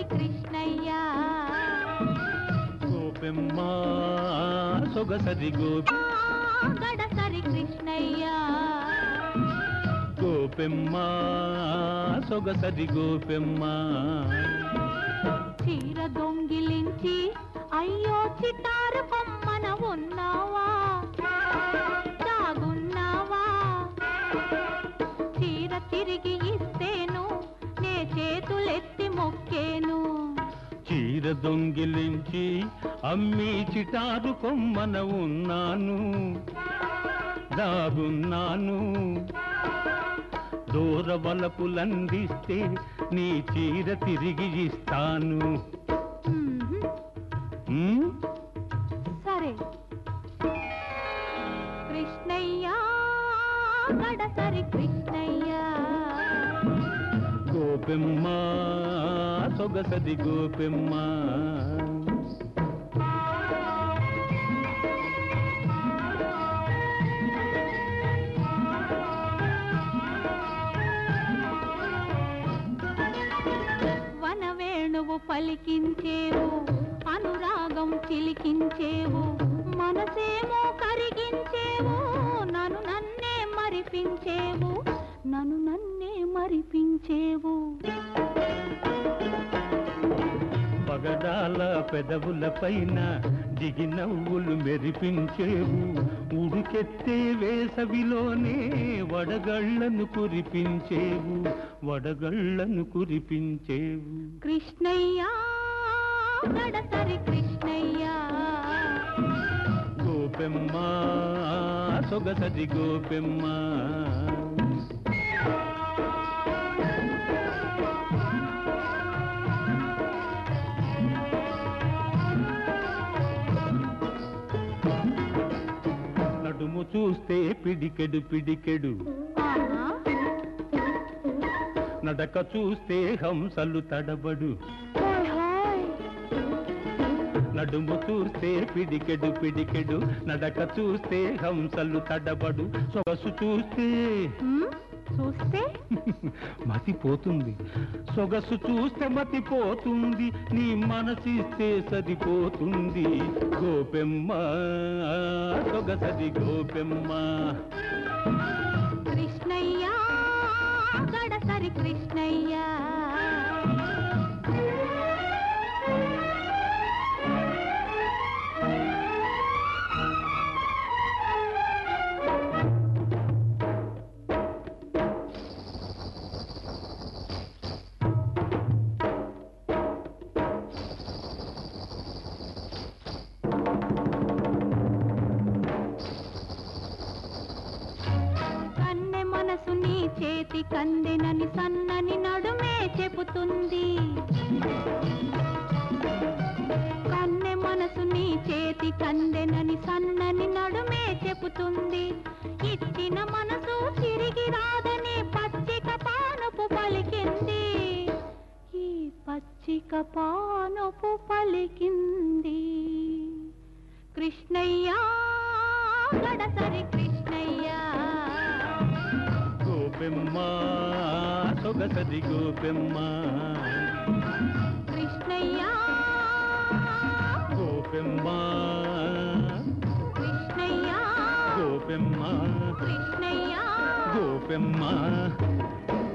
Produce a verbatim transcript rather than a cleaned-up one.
కృష్ణయ్య గోపెమ్మ సొగసరి గోపి గడసరి కృష్ణయ్య గోపెమ్మ సొగసరి గోపెమ్మ చీర దొంగిలించి అయ్యో చిటారు కొమ్మన ఉన్నావా దాగున్నావా చీర తిరిగి ఇస్తేను నే చేతులెత్తి మొక్కేను చీర దొంగిలించి అమ్మి చిటారు కొమ్మన ఉన్నాను దాగున్నాను దూర వలపులందిస్తే నీ చీర తిరిగి ఇస్తాను సరే కృష్ణయ్య గడసరి కృష్ణయ్య గోపెమ్మ సొగసరి గోపెమ్మ వనవేణువు పలికించేవు అనురాగం చిలికించేవు మనసేమో కరిగించేవు నన్ను నన్నే మరిపించేవు నన్ను నన్నే మరిపించేవు పగడాల పెదవుల పైన దిగి నవ్వులు మెరిపించేవు ఉడికెత్తే వేసవిలోనే వడగళ్లను కురిపించేవు వడగళ్లను కురిపించేవు కృష్ణయ్య గడసరి కృష్ణయ్య గోపెమ్మ సొగసరి గోపెమ్మ నడుము చూస్తే పిడికెడు పిడికెడు నడక చూస్తే హంసలు తడబడు నడుము చూస్తే పిడికెడు పిడికెడు నడక చూస్తే హంసలు తడబడు సొగసు చూస్తే చూస్తే మతిపోతుంది సొగసు చూస్తే మతిపోతుంది నీ మనసిస్తే సరిపోతుంది గోపెమ్మ సొగసరి గోపెమ్మ కృష్ణయ్య గడసరి కృష్ణయ్య మనసు నీ చేతి కందెనని సన్నని నడుమే చెబుతుంది కన్నె మనసు నీ చేతి కందెనని సన్నని నడుమే చెబుతుంది ఇచ్చిన మనసు తిరిగి రాదని పచ్చిక పానుపు పలికింది ఈ పచ్చిక పానుపు పలికింది కృష్ణయ్య గడసరి కృష్ణయ్య గోపెమ్మ సొగసరి గోపెమ్మ కృష్ణయ్య గోపెమ్మ కృష్ణయ్య గోపెమ్మ కృష్ణయ్య గోపెమ్మ